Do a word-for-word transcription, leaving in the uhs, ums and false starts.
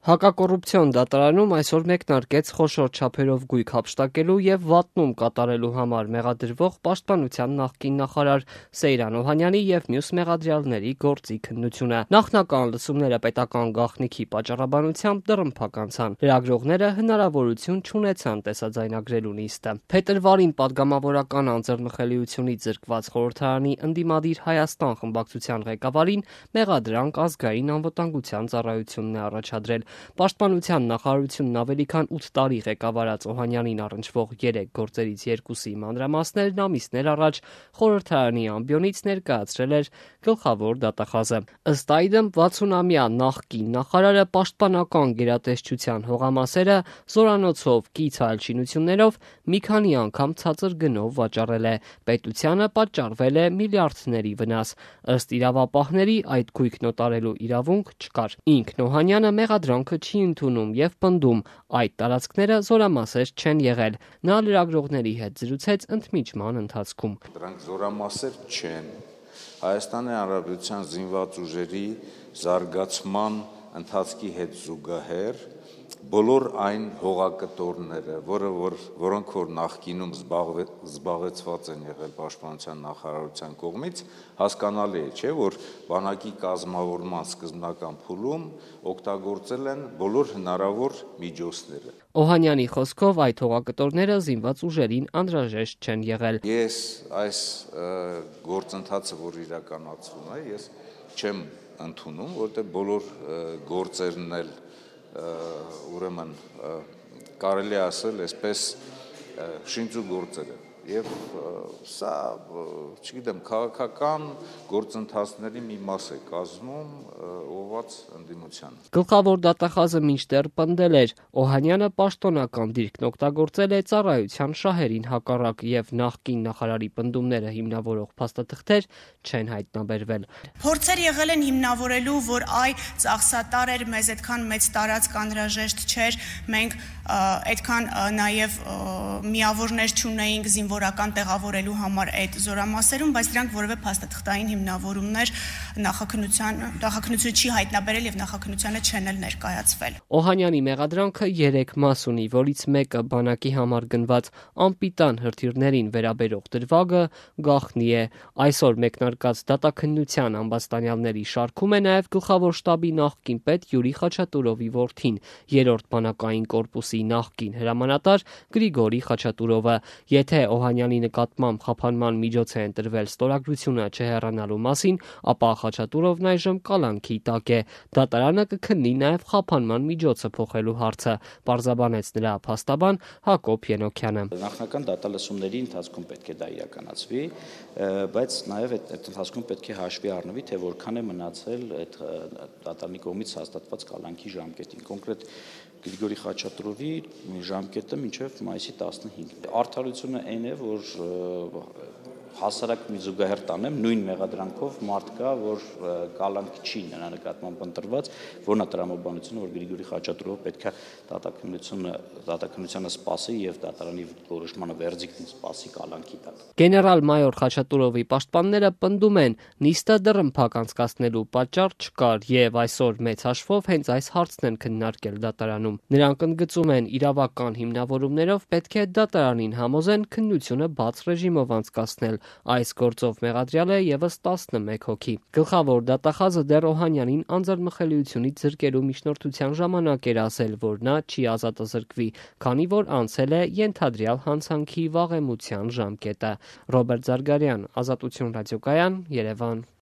Հակակոռուպցիոն դատարանում այսօր մեկնարկեց խոշոր չափերով գույք հափշտակելու եւ վատնում կատարելու համար մեղադրվող պաշտպանության նախկին նախարար Սեյրան Օհանյանի եւ մյուս մեղադրյալների գործի քննությունը։ Նախնական լսումները պետական գաղտնիքի պատճառաբանությամբ դռնփակ անցան։ Լրագրողները հնարավորություն չունեցան տեսաձայնագրելու նիստը։ Փետրվարին падգամավորական անձեռնխելիությունից զրկված խորհրդարանի ընդդիմադիր Հայաստան խմբակցության ղեկավարին մեղադրանք ազգային անվտանգության ծառայությունն է առաջադրել։ Պաշտպանության նախարարությունն ավելի քան ութ տարի ղեկավարած Օհանյանին առնչվող երեք գործերից երկուսի մանրամասներն ամիսներ առաջ խորհրդարանի ամբիոնից ներկայացրել էր գլխավոր դատախազը։ Ըստ այդմ վաթսունամյա նախկին նախարարը պաշտպանական գերատեսչության հողամասերը զորանոցով կից այլ շինություններով մի քանի անգամ ցածր գնով վաճառել է։ Պետությանը պատճառվել է միլիարդների վնաս։ Ըստ իրավապահների այդ գույքն օտարելու իրավունք չկար։ Ինքն Օհանյանը մեղադրանքը չի ընդունում եւ պնդում այդ տարածքները զորամասեր չեն եղել։ Նա լրագրողների հետ զրուցեց ընդմիջման ընթացքում։ Դրանք զորամասեր չեն։ Հայաստանի Հանրապետության զինված ուժերի զարգացման ընթացքի հետ զուգահեռ բոլոր այն հողակտորները, որը որ որոնք որ նախկինում զբաղեցված են եղել պաշտպանության նախարարության կողմից, հասկանալի է, չէ, որ բանակի կազմավորման սկզբնական փուլում օգտագործել են բոլոր հնարավոր միջոցները։ Օհանյանի խոսքով այդ հողակտորները զինված ուժերին անհրաժեշտ չեն եղել։ Ես այս գործընթացը, որ իրականացվում է, ես չեմ ընդունում, որտեղ բոլոր գործերն էլ ուրեմն կարելի է ասել այսպես շինծու գործերը եւ սա չգիտեմ քաղաքական գործընթացների մի մաս է կազմում ուղղված ընդդիմությանը։ Գլխավոր դատախազը մինչդեռ պնդել էր Օհանյանը պաշտոնական դիրքն օգտագործել է ծառայության շահերին հակառակ եւ նախկին նախարարի պնդումները հիմնավորող փաստաթղթեր չեն հայտնաբերվել։ Փորձեր եղել են հիմնավորելու, որ այ ծախսատար էր, մեզ այդքան մեծ տարածք անհրաժեշտ չէր, մենք այդքան նաև միավորներ չունեինք զինվորական տեղավորելու համար այդ զորամասերում, բայց դրանք որևէ փաստաթղթային հիմնավորումներ նախաքննության նախաքննությունը չի հայտնաբերել եւ նախաքննությանը չեն էլ ներկայացվել։ Օհանյանի մեղադրանքը երեք մաս ունի, որից մեկը բանակի համար գնված անպիտան հրթիռներին վերաբերող դրվագը գաղտնի է։ Այսօր մեկնարկած դատաքննության ամբաստանյալների շարքում է նաև գլխավոր շտաբի նախկին պետ Յուրի Խաչատուրովի որդին, երրորդ բանակային կորպուսի նախկին հրամանատար Գրիգորի Խաչատուրովը։ Եթե Օհանյանի նկատմամբ խափանման միջոց է ընտրվել ստորագրությունը չհեռանալու մասին, ապա Խաչատուրովն այժմ կալանքի տակ է։ Դատարանը կքննի նաև խափանման միջոցը փոխելու հարցը, պարզաբանեց նրա փաստաբան Հակոբ Ենոքյանը։ Նախնական դատալսումների ընթացքում պետք է դա իրականացվի, բայց նաև այդ ընթացքում պետք է հաշվի առնվի, թե որքան է մնացել այդ դատարանի կողմից հաստատված կալանքի ժամկետին։ Կոնկրետ Գրիգորի Խաչատուրովի ժամկետը մինչև մայիսի տասնհինգ։ Արդարությունը այն է, որ հասարակ մի զուգահեռ տանեմ, նույն մեղադրանքով մարդ կա, որ կալանք չի նրա նկատմամբ ընտրված, որն է տրամաբանությունը, որ Գրիգորի Խաչատուրովը պետք է դատաքննությունը դատաքննությանը սպասի եւ դատարանի որոշմանը վերդիկտին սպասի կալանքի տակ։ Գեներալ-մայոր Խաչատուրովի պաշտպանները պնդում են, նիստը դռնփակ անցկացնելու պատճառ չկար եւ այսօր մեծ հաշվով հենց այս հարցն են քննարկել դատարանում։ Նրանք ընդգծում են, իրավական հիմնավորումներով պետք է դատարանին համոզեն քննությունը բաց ռեժիմով անցկացնել։ Այս գործով մեղադրյալ է եւս տասնմեկ հոգի։ Գլխավոր դատախազը դեռ Օհանյանին անձեռնխելիությունից զրկելու միջնորդության ժամանակ էր ասել, որ նա չի ազատազրկվի, քանի որ անցել է ենթադրյալ հանցանքի վաղեմության ժամկետը։ Ռոբերտ Զարգարյան, Ազատություն ռադիոկայան, Երևան։